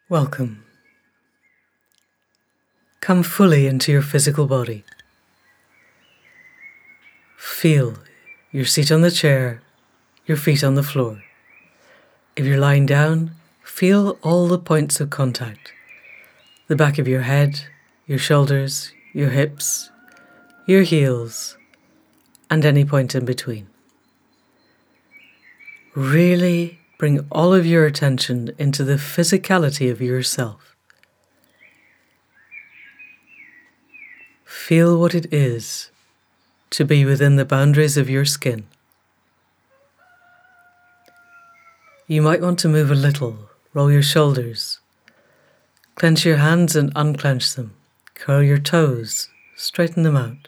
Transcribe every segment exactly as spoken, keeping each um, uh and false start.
Welcome. Come fully into your physical body. Feel your seat on the chair, your feet on the floor. If you're lying down, feel all the points of contact. The back of your head, your shoulders, your hips, your heels, and any point in between. Really bring all of your attention into the physicality of yourself. Feel what it is to be within the boundaries of your skin. You might want to move a little, roll your shoulders, clench your hands and unclench them, curl your toes, straighten them out.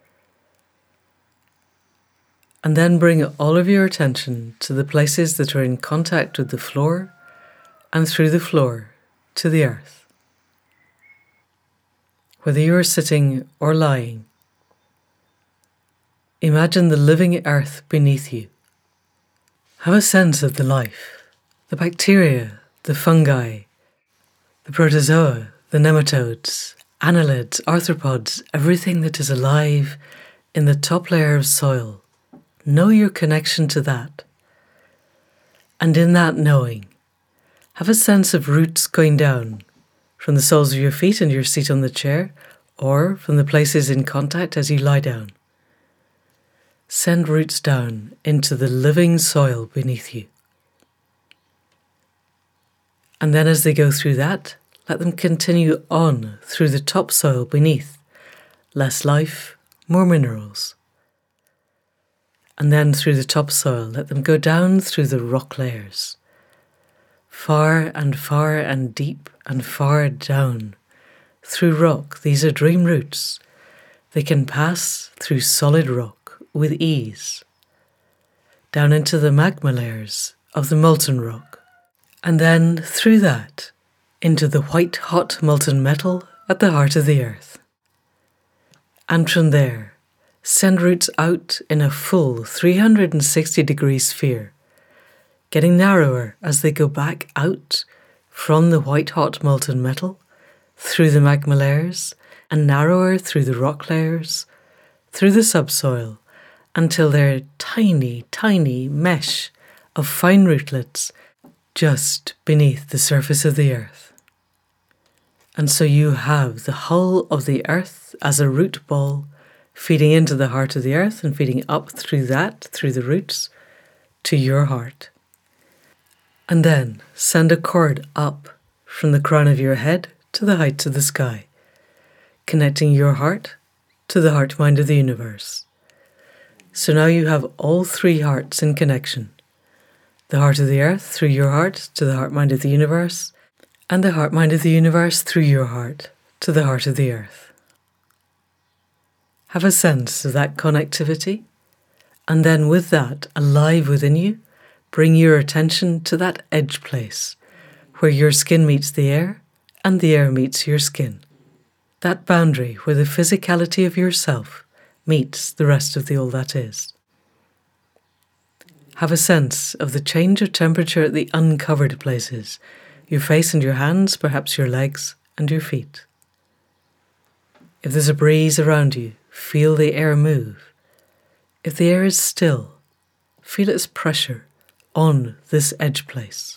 And then bring all of your attention to the places that are in contact with the floor and through the floor to the earth. Whether you are sitting or lying, imagine the living earth beneath you. Have a sense of the life, the bacteria, the fungi, the protozoa, the nematodes, annelids, arthropods, everything that is alive in the top layer of soil. Know your connection to that. And in that knowing, have a sense of roots going down from the soles of your feet and your seat on the chair, or from the places in contact as you lie down. Send roots down into the living soil beneath you. And then as they go through that, let them continue on through the topsoil beneath. Less life, more minerals. And then through the topsoil, let them go down through the rock layers. Far and far and deep and far down. Through rock, these are dream roots. They can pass through solid rock with ease. Down into the magma layers of the molten rock. And then through that, into the white hot molten metal at the heart of the earth. And from there, send roots out in a full three hundred sixty degree sphere, getting narrower as they go back out from the white hot molten metal, through the magma layers, and narrower through the rock layers, through the subsoil, until they're a tiny, tiny mesh of fine rootlets just beneath the surface of the earth. And so you have the whole of the earth as a root ball feeding into the heart of the earth and feeding up through that, through the roots, to your heart. And then send a cord up from the crown of your head to the heights of the sky, connecting your heart to the heart-mind of the universe. So now you have all three hearts in connection. The heart of the earth through your heart to the heart-mind of the universe, and the heart-mind of the universe through your heart to the heart of the earth. Have a sense of that connectivity, and then with that alive within you, bring your attention to that edge place where your skin meets the air and the air meets your skin. That boundary where the physicality of yourself meets the rest of the all that is. Have a sense of the change of temperature at the uncovered places, your face and your hands, perhaps your legs and your feet. If there's a breeze around you, feel the air move. If the air is still, feel its pressure on this edge place.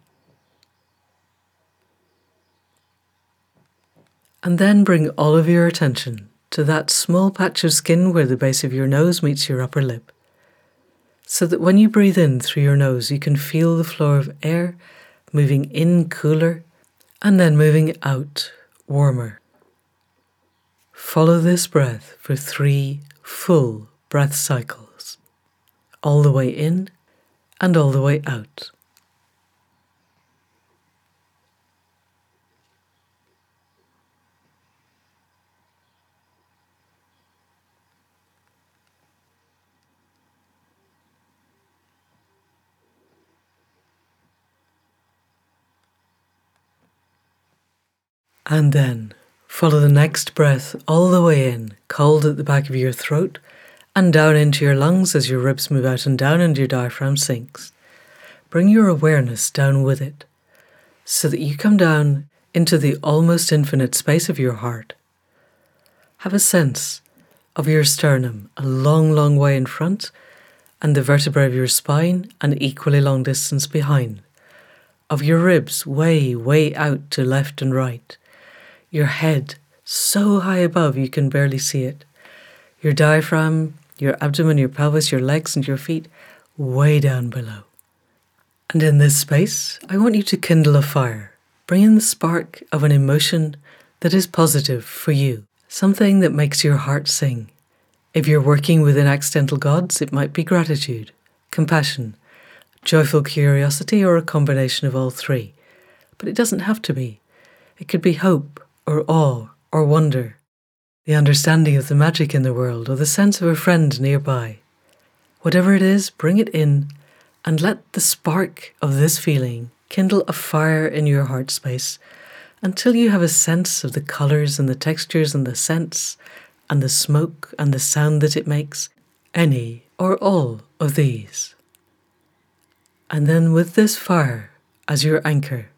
And then bring all of your attention to that small patch of skin where the base of your nose meets your upper lip, so that when you breathe in through your nose, you can feel the flow of air moving in cooler and then moving out warmer. Follow this breath for three full breath cycles, all the way in and all the way out. And then follow the next breath all the way in, cold at the back of your throat, and down into your lungs as your ribs move out and down and your diaphragm sinks. Bring your awareness down with it. so that you come down into the almost infinite space of your heart. Have a sense of your sternum a long, long way in front, and the vertebrae of your spine an equally long distance behind. Of your ribs way, way out to left and right. Your head so high above you can barely see it. Your diaphragm, your abdomen, your pelvis, your legs and your feet way down below. And in this space, I want you to kindle a fire. Bring in the spark of an emotion that is positive for you. Something that makes your heart sing. If you're working within accidental gods, it might be gratitude, compassion, joyful curiosity, or a combination of all three. But it doesn't have to be. It could be hope, or awe, or wonder. The understanding of the magic in the world, or the sense of a friend nearby. Whatever it is, bring it in, and let the spark of this feeling kindle a fire in your heart space until you have a sense of the colours and the textures and the scents and the smoke and the sound that it makes, any or all of these. And then with this fire as your anchor,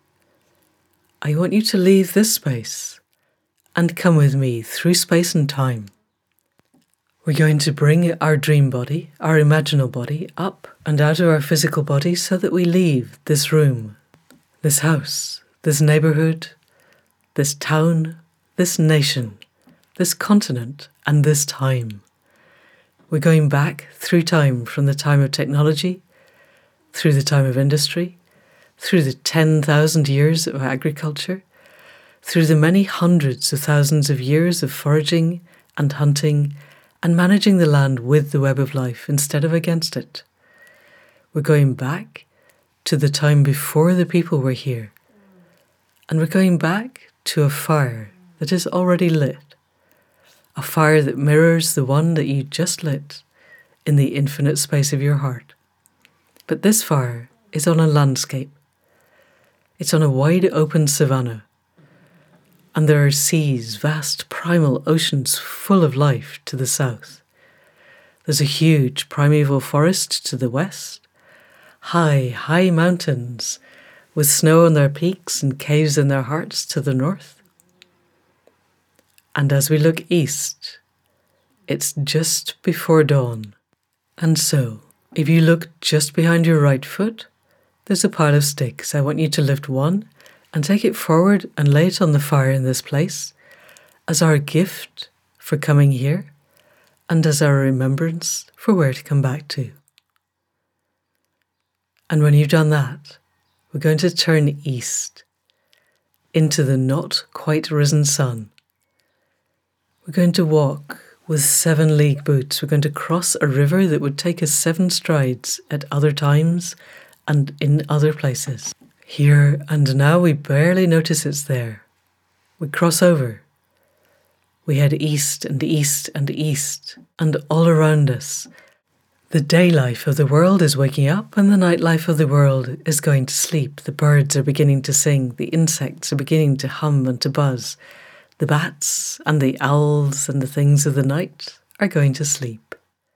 I want you to leave this space and come with me through space and time. We're going to bring our dream body, our imaginal body, up and out of our physical body so that we leave this room, this house, this neighbourhood, this town, this nation, this continent, and this time. We're going back through time, from the time of technology, through the time of industry, through the ten thousand years of agriculture, through the many hundreds of thousands of years of foraging and hunting and managing the land with the web of life instead of against it. We're going back to the time before the people were here, and we're going back to a fire that is already lit. A fire that mirrors the one that you just lit in the infinite space of your heart. But this fire is on a landscape. It's on a wide open savanna. And there are seas, vast primal oceans full of life to the south. There's a huge primeval forest to the west. High, high mountains with snow on their peaks and caves in their hearts to the north. And as we look east, it's just before dawn. And so, if you look just behind your right foot, there's a pile of sticks. I want you to lift one and take it forward and lay it on the fire in this place as our gift for coming here and as our remembrance for where to come back to. And when you've done that, we're going to turn east into the not quite risen sun. We're going to walk with seven league boots. We're going to cross a river that would take us seven strides at other times and in other places. Here and now we barely notice it's there. We cross over. We head east and east and east, and all around us, the day life of the world is waking up and the night life of the world is going to sleep. The birds are beginning to sing. The insects are beginning to hum and to buzz. The bats and the owls and the things of the night are going to sleep.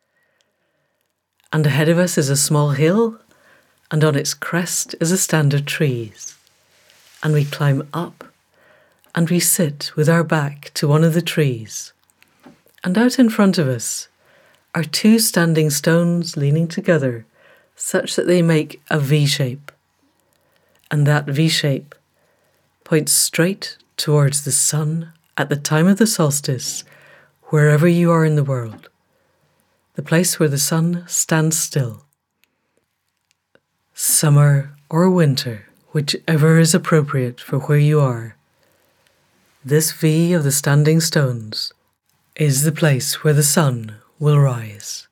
And ahead of us is a small hill, and on its crest is a stand of trees. And we climb up, and we sit with our back to one of the trees. And out in front of us are two standing stones leaning together, such that they make a V shape. And that V shape points straight towards the sun at the time of the solstice, wherever you are in the world, the place where the sun stands still. Summer or winter, whichever is appropriate for where you are, this V of the standing stones is the place where the sun will rise.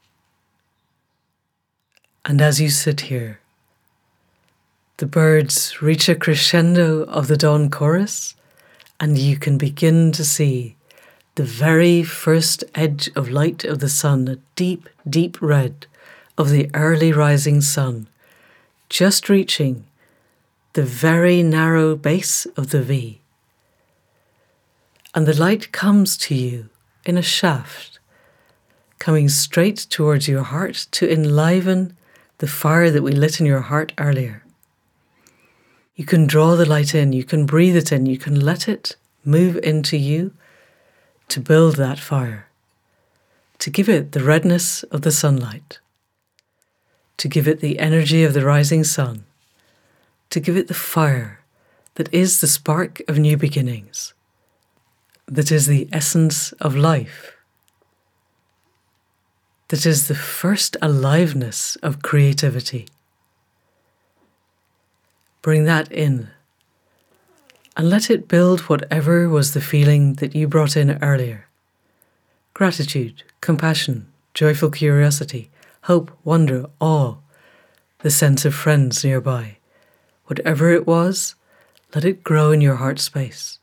And as you sit here, the birds reach a crescendo of the dawn chorus, and you can begin to see the very first edge of light of the sun, a deep, deep red of the early rising sun, just reaching the very narrow base of the V. And the light comes to you in a shaft, coming straight towards your heart to enliven the fire that we lit in your heart earlier. You can draw the light in, you can breathe it in, you can let it move into you to build that fire, to give it the redness of the sunlight, to give it the energy of the rising sun, to give it the fire that is the spark of new beginnings, that is the essence of life, that is the first aliveness of creativity. Bring that in and let it build whatever was the feeling that you brought in earlier. Gratitude, compassion, joyful curiosity, hope, wonder, awe, the sense of friends nearby. Whatever it was, let it grow in your heart space.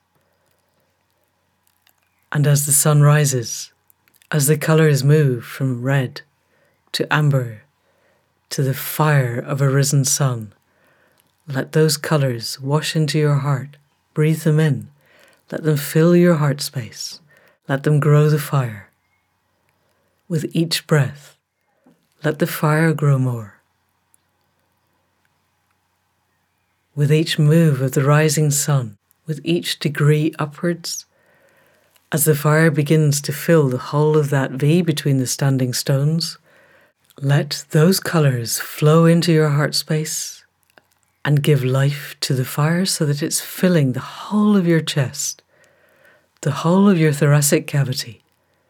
And as the sun rises, as the colours move from red to amber to the fire of a risen sun, let those colours wash into your heart. Breathe them in. Let them fill your heart space. Let them grow the fire. With each breath, let the fire grow more. With each move of the rising sun, with each degree upwards, as the fire begins to fill the whole of that V between the standing stones, let those colours flow into your heart space and give life to the fire so that it's filling the whole of your chest, the whole of your thoracic cavity.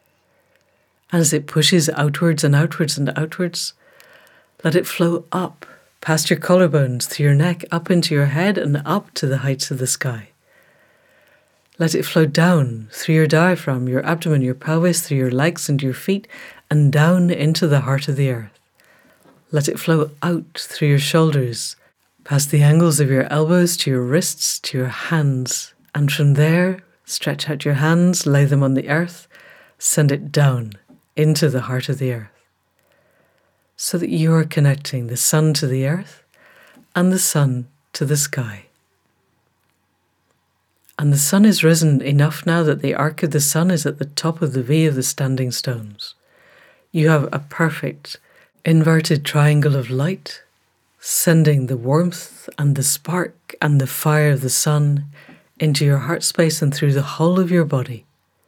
As it pushes outwards and outwards and outwards, let it flow up past your collarbones, through your neck, up into your head and up to the heights of the sky. Let it flow down through your diaphragm, your abdomen, your pelvis, through your legs and your feet, and down into the heart of the earth. Let it flow out through your shoulders, past the angles of your elbows to your wrists, to your hands, and from there, stretch out your hands, lay them on the earth, send it down into the heart of the earth, so that you are connecting the sun to the earth and the sun to the sky. And the sun is risen enough now that the arc of the sun is at the top of the V of the standing stones. You have a perfect inverted triangle of light, sending the warmth and the spark and the fire of the sun into your heart space and through the whole of your body.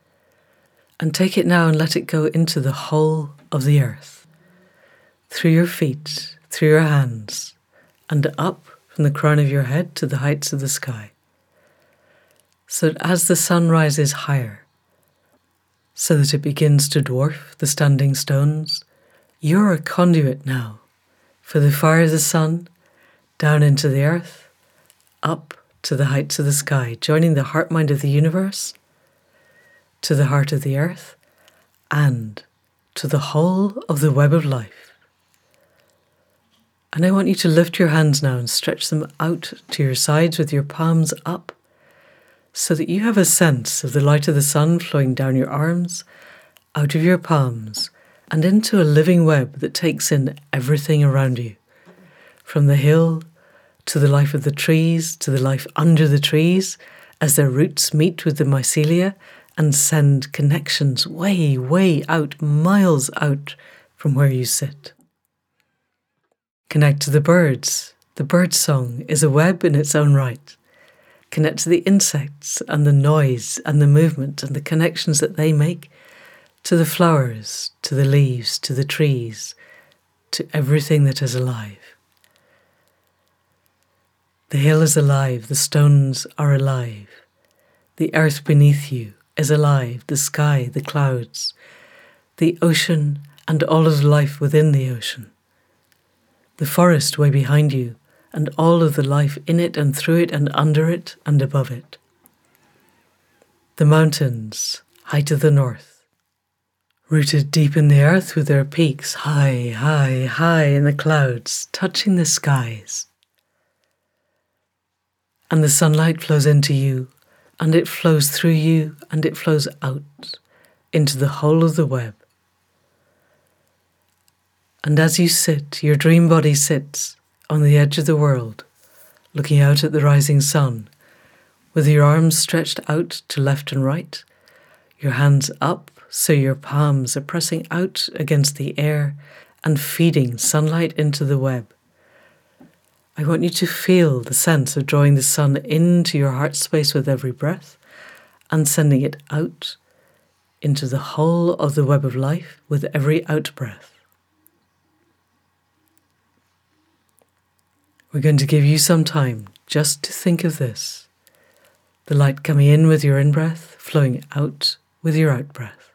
And take it now and let it go into the whole of the earth, through your feet, through your hands, and up from the crown of your head to the heights of the sky. So that as the sun rises higher, so that it begins to dwarf the standing stones, you're a conduit now for the fire of the sun, down into the earth, up to the heights of the sky, joining the heart mind of the universe to the heart of the earth and to the whole of the web of life. And I want you to lift your hands now and stretch them out to your sides with your palms up, so that you have a sense of the light of the sun flowing down your arms, out of your palms, and into a living web that takes in everything around you, from the hill to the life of the trees, to the life under the trees, as their roots meet with the mycelia and send connections way, way out, miles out from where you sit. Connect to the birds. The bird song is a web in its own right. Connect to the insects and the noise and the movement and the connections that they make to the flowers, to the leaves, to the trees, to everything that is alive. The hill is alive, the stones are alive. The earth beneath you is alive, the sky, the clouds, the ocean and all of life within the ocean. The forest way behind you and all of the life in it and through it and under it and above it. The mountains, high to the north, rooted deep in the earth with their peaks high, high, high in the clouds, touching the skies. And the sunlight flows into you, and it flows through you, and it flows out into the whole of the web. And as you sit, your dream body sits on the edge of the world, looking out at the rising sun, with your arms stretched out to left and right, your hands up so your palms are pressing out against the air and feeding sunlight into the web. I want you to feel the sense of drawing the sun into your heart space with every breath and sending it out into the whole of the web of life with every out-breath. We're going to give you some time just to think of this. The light coming in with your in-breath, flowing out with your out-breath.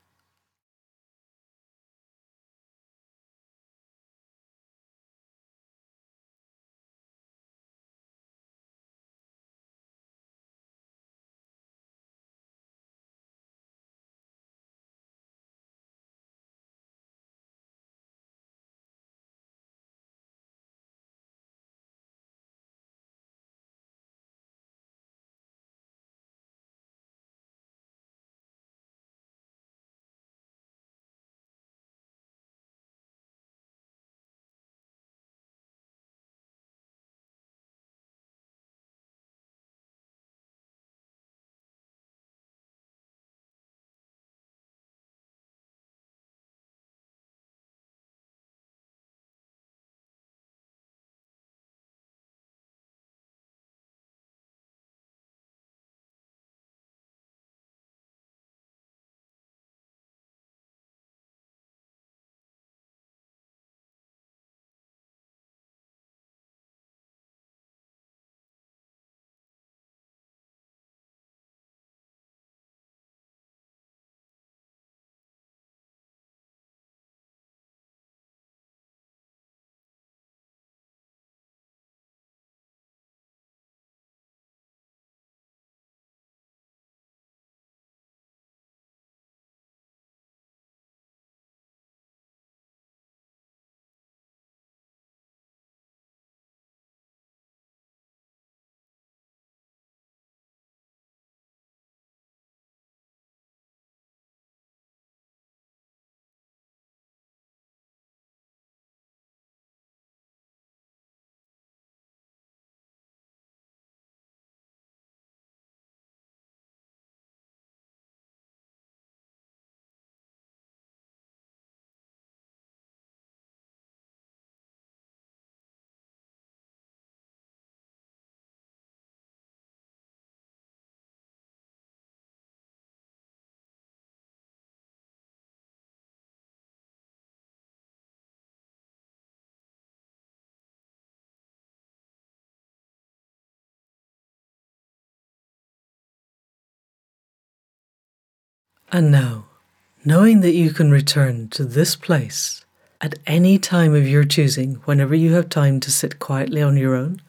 And now, knowing that you can return to this place at any time of your choosing, whenever you have time to sit quietly on your own,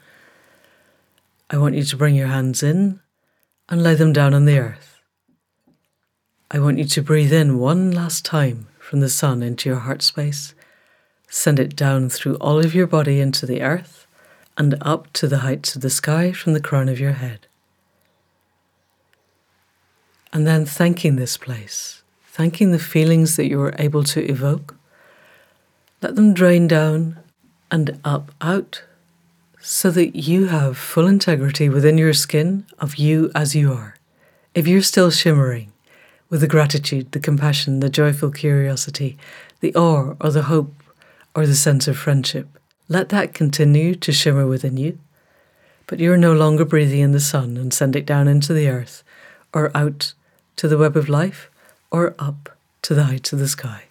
I want you to bring your hands in and lay them down on the earth. I want you to breathe in one last time from the sun into your heart space, send it down through all of your body into the earth and up to the heights of the sky from the crown of your head. And then thanking this place, thanking the feelings that you were able to evoke. Let them drain down and up out so that you have full integrity within your skin of you as you are. If you're still shimmering with the gratitude, the compassion, the joyful curiosity, the awe or the hope or the sense of friendship, let that continue to shimmer within you. But you're no longer breathing in the sun and send it down into the earth or out to the web of life or up to the heights of the sky.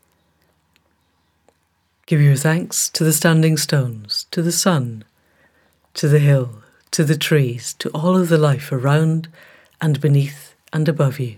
Give your thanks to the standing stones, to the sun, to the hill, to the trees, to all of the life around and beneath and above you.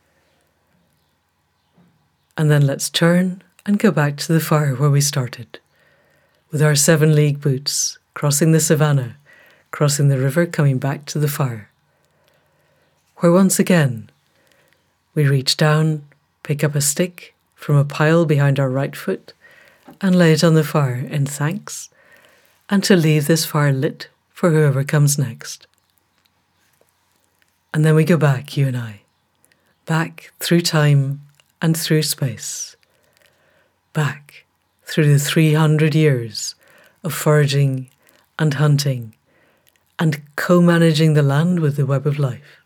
And then let's turn and go back to the fire where we started, with our seven league boots, crossing the savannah, crossing the river, coming back to the fire, where once again we reach down, pick up a stick from a pile behind our right foot and lay it on the fire in thanks and to leave this fire lit for whoever comes next. And then we go back, you and I, back through time and through space, back through the three hundred years of foraging and hunting and co-managing the land with the web of life.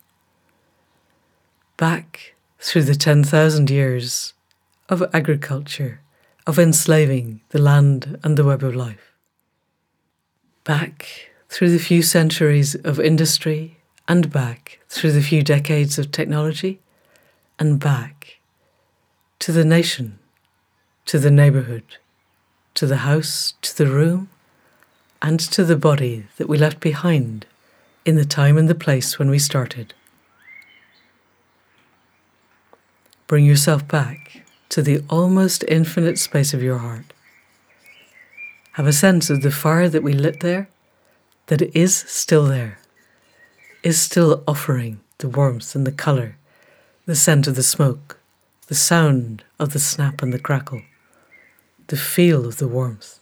Back through the ten thousand years of agriculture, of enslaving the land and the web of life. Back through the few centuries of industry, and back through the few decades of technology, and back to the nation, to the neighbourhood, to the house, to the room, and to the body that we left behind in the time and the place when we started. Bring yourself back to the almost infinite space of your heart. Have a sense of the fire that we lit there, that is still there, is still offering the warmth and the colour, the scent of the smoke, the sound of the snap and the crackle, the feel of the warmth.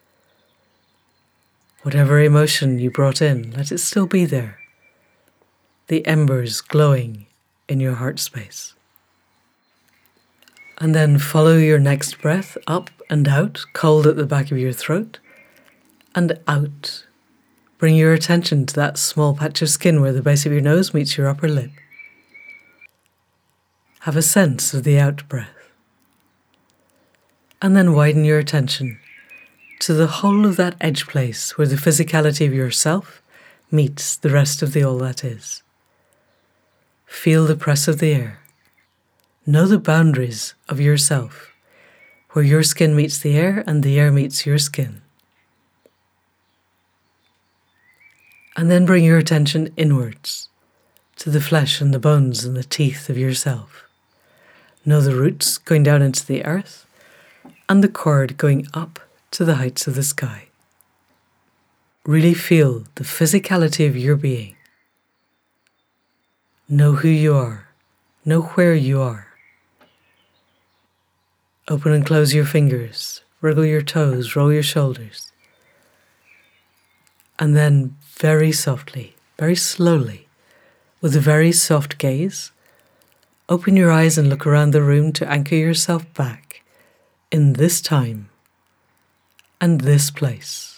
Whatever emotion you brought in, let it still be there, the embers glowing in your heart space. And then follow your next breath up and out, cold at the back of your throat, and out. Bring your attention to that small patch of skin where the base of your nose meets your upper lip. Have a sense of the out breath. And then widen your attention to the whole of that edge place where the physicality of yourself meets the rest of the all that is. Feel the press of the air. Know the boundaries of yourself, where your skin meets the air and the air meets your skin. And then bring your attention inwards to the flesh and the bones and the teeth of yourself. Know the roots going down into the earth and the cord going up to the heights of the sky. Really feel the physicality of your being. Know who you are. Know where you are. Open and close your fingers, wriggle your toes, roll your shoulders. And then very softly, very slowly, with a very soft gaze, open your eyes and look around the room to anchor yourself back in this time and this place.